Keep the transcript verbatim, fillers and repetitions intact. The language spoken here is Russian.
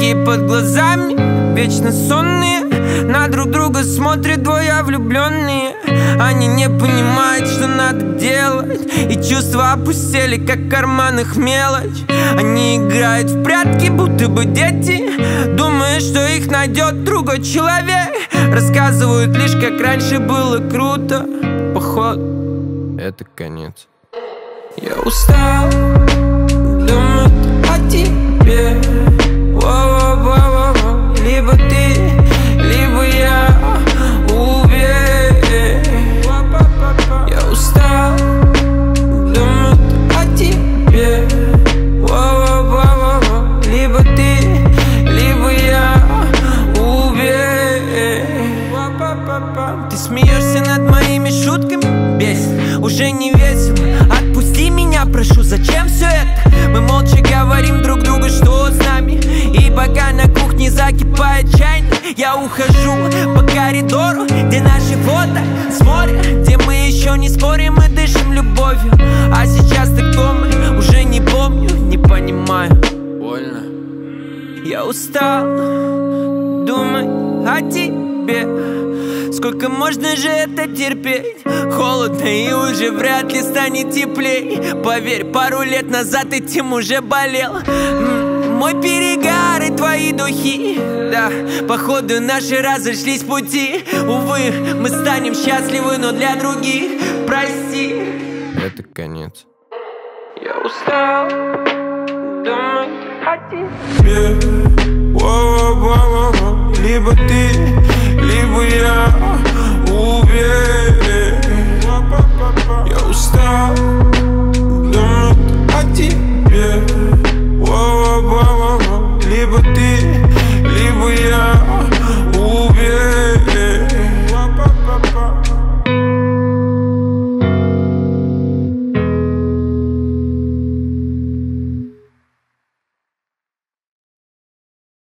Мешки под глазами, вечно сонные, на друг друга смотрят двое влюбленные. Они не понимают, что надо делать, и чувства опустели, как в карманах мелочь. Они играют в прятки, будто бы дети, думая, что их найдет другой человек. Рассказывают лишь, как раньше было круто. Походу, это конец. Я устал думать о тебе. Воу-воу-воу-воу. Либо ты, либо я. Уверен. Я устал думать о тебе. Воу-воу-воу-воу. Либо ты, либо я. Уверен. Ты смеешься над моими шутками, бесит, уже не весело. Отпусти меня, прошу, зачем все это? Мы молча говорим друг другу, что с нами. И пока на кухне закипает чайник, я ухожу по коридору, где наши фото с моря, где мы еще не спорим и дышим любовью. А сейчас ты кто мы? Уже не помню, не понимаю. Больно. Я устал думать о тебе. Сколько можно же это терпеть? Холодно и уже вряд ли станет теплей. Поверь, пару лет назад этим уже болел. Мой перегар и твои духи. Да, походу наши разошлись пути. Увы, мы станем счастливы, но для других. Прости. Это конец. Я устал думать о тебе. Воу-воу-воу-воу. Либо ты, либо я. Уверен. Я устал